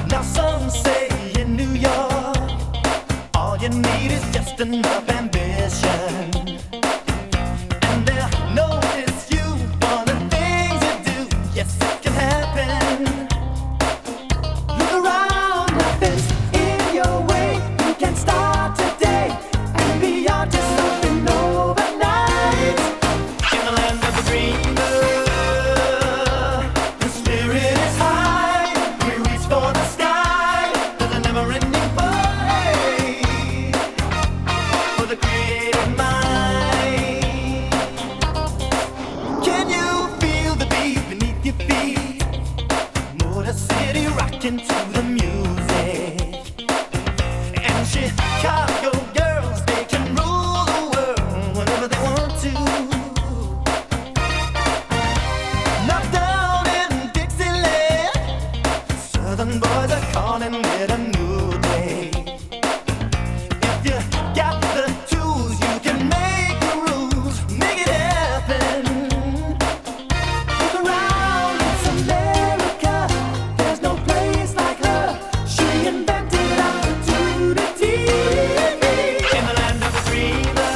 Now some say in New York, all you need is just enough ambition. And they'll notice you for the things you do. Yes, it can happen. Look around, nothing's in your way. You can start today and be onto something overnight. In the land of the dreamer, the spirit is high. We reach for the sky. There's a never-ending fight for the creative mind. Can you feel the beat beneath your feet? Motor City rocking to the music. And Chicago girls, they can rule the world whenever they want to. Not down in Dixieland, Southern boys are calling it a new day. If you got the tools, you can make the rules, make it happen. Look around, it's America. There's no place like her. She invented opportunity. In the land of the dreamer,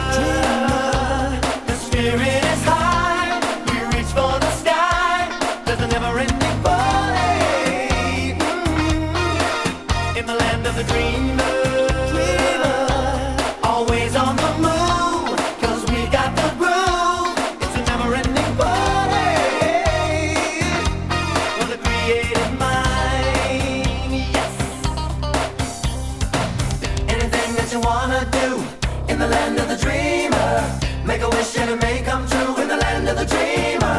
the spirit is high. We reach for the sky. There's a never-ending party. In the land of the dreamer, always on the move, 'cause we got the groove. It's a never-ending party for the creative mind. Yes. Anything that you wanna do in the land of the dreamer, make a wish and it may come true in the land of the dreamer.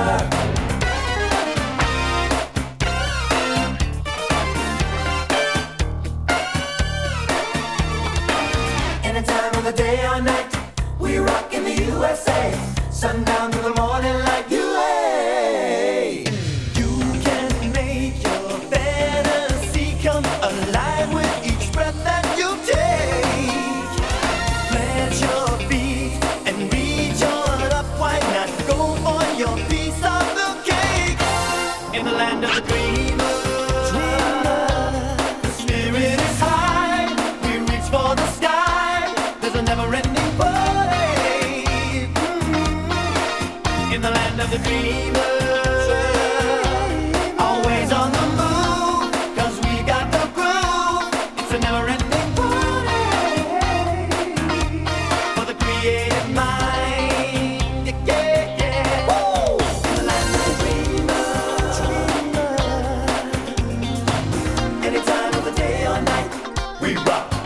Any time of the day or night, we rock in the USA. Sundown to the morning light, USA. You can make your fantasy come alive with each breath that you take. Plant your feet and reach on up. Why not go for your piece of the cake? In the land of the dreamer, the spirit is high. We reach for the sky. There's a never-ending party. In the land of the dreamer, always on the move, 'cause we got the groove. It's a never-ending party for the creative mind. Yeah, yeah. Woo! In the land of the dreamer, any time of the day or night, we rock.